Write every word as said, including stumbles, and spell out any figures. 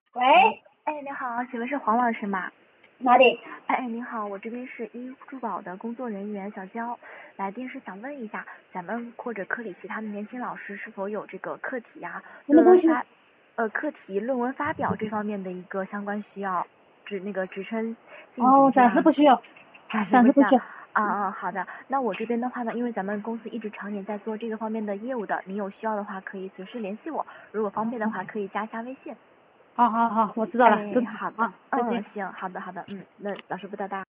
喂， 哎，你好，请问是黄老师吗？ 哪里？ 哎哎，你好，我这边是一珠宝的工作人员小娇，来电是想问一下，咱们或者科里其他的年轻老师是否有这个课题呀、 什么东西？ 论文发，呃，课题论文发表这方面的一个相关需要，职那个职称晋级哦， 这样子。 暂时不需要， 暂时不需要。 暂时不需要。 啊啊，好的。那我这边的话呢，因为咱们公司一直常年在做这个方面的业务的，您有需要的话可以随时联系我，如果方便的话可以加一下微信。 好好好，我知道了， 哎， 知道好的， 啊，再见。 嗯，行，好的，好的，嗯，那老师不打打。